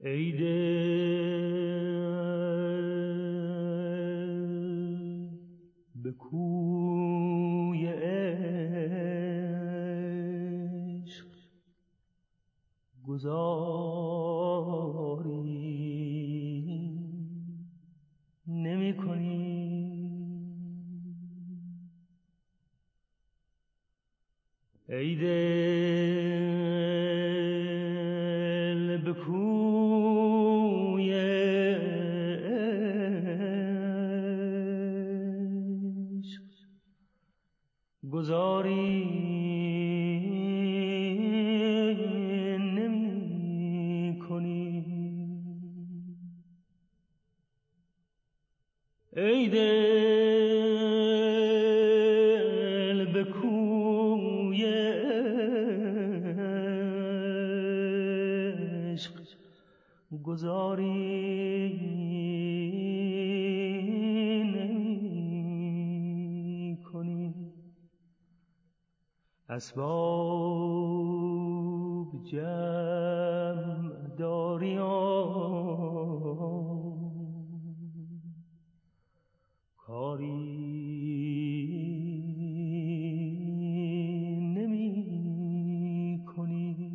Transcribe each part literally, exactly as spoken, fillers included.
ای دل به کوی عشق گذاری نمی کنی. ای دل به کوی عشق گذاری نمی کنی. ای دل به کوی عشق گذاری نمی کنی. اسباب جمع داری کاری نمی کنی.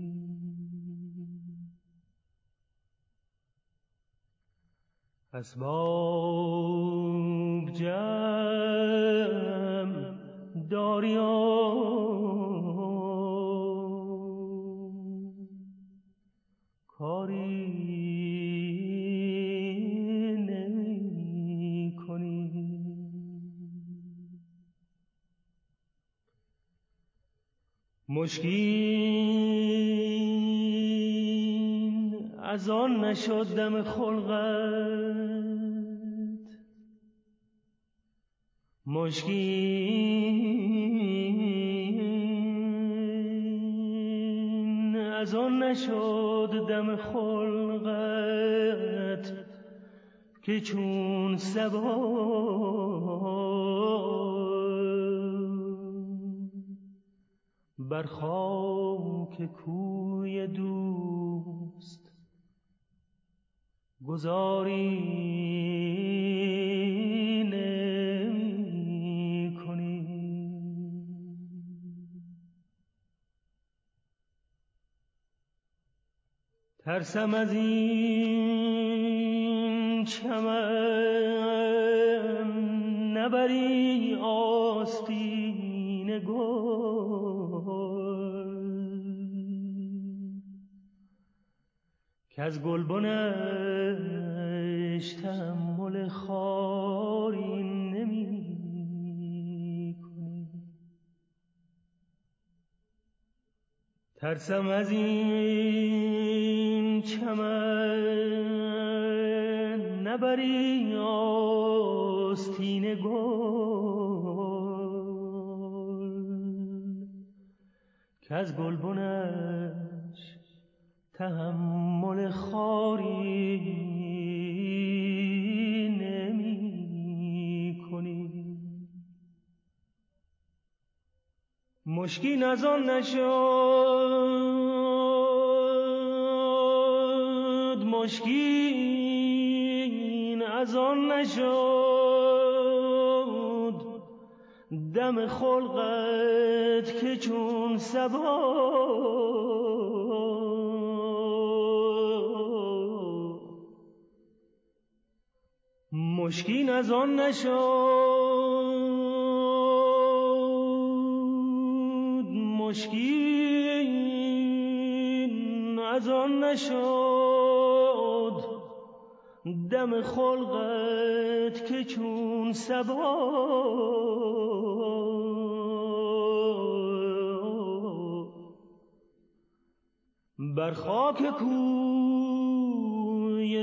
اسباب جمع داری کاری نمی کنی. مشکین از آن نشد دم خلقت، مشکین از آن نشد دم خلقت که چون صبا بر خاک کوی دوست گذاری نمی کنی. ترسم از این چمن نبری آستین گل که از گلبنش تحمل خاری نمی کنی. ترسم از این چمن نبری آستین گل که از گلبنش تحمل خاری نمی کنی. مشکین از آن نشد، مشکین از آن نشد دم خلقت که چون صبا مشکین از آن نشد، مشکین از آن نشد دم خلقت که چون صبا بر خاک کوی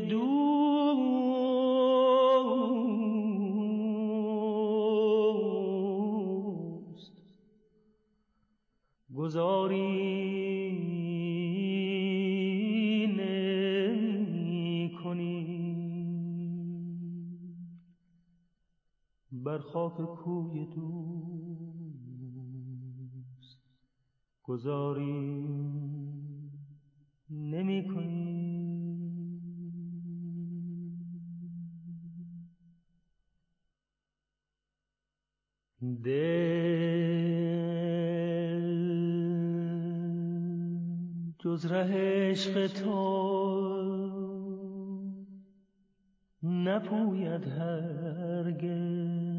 دوست گذاری نمی کنی. بر خاک کوی دوست گذاری نمی کنی. دل جز ره عشق تو نپوید هرگز.